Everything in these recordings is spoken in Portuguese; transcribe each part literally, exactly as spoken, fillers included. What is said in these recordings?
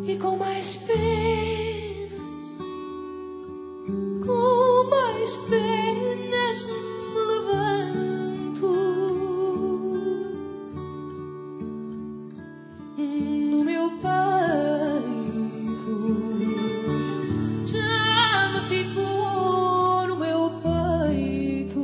E com mais penas, com mais penas me levanto no meu peito. Já me ficou no meu peito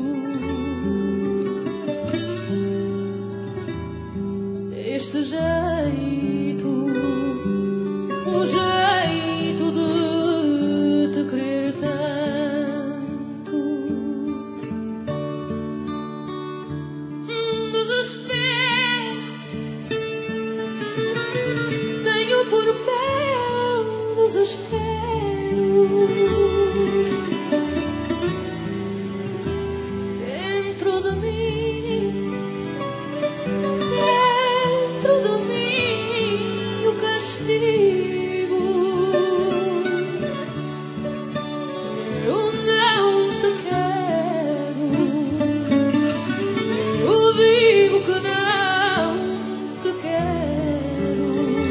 este jeito, o jeito de te querer tanto. Desespero tenho por meu desespero dentro de mim, dentro de mim o castigo. Eu não te quero, eu digo que não te quero.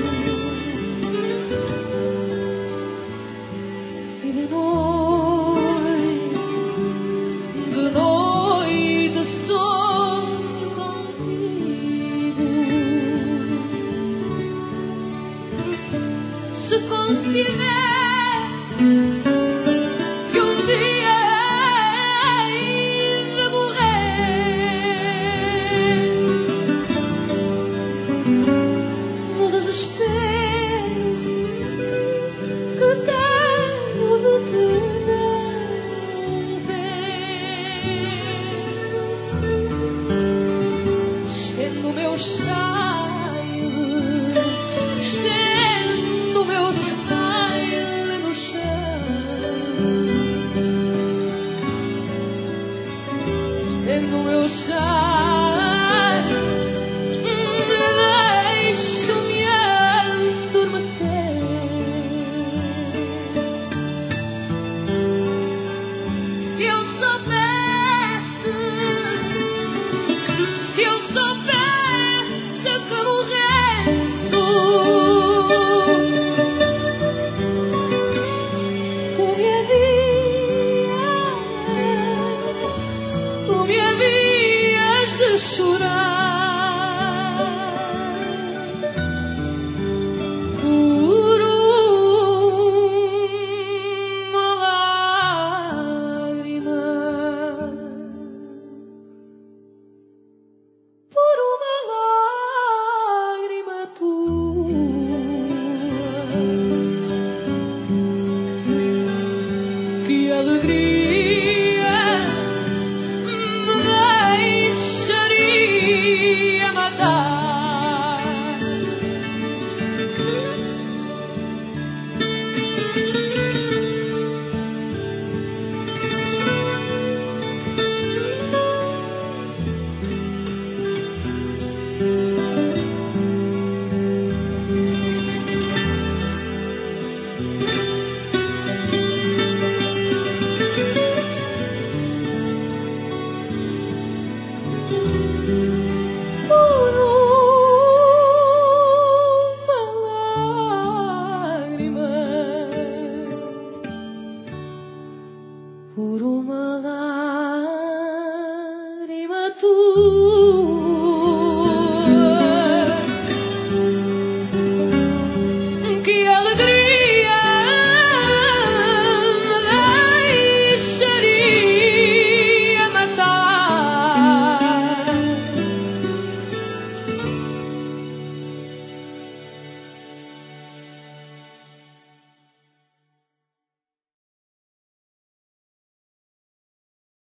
E de noite, de noite sonho contigo. Se considero que um dia hei de morrer no desespero que tenho de te não ver, estendo o meu saio, estendo o meu saio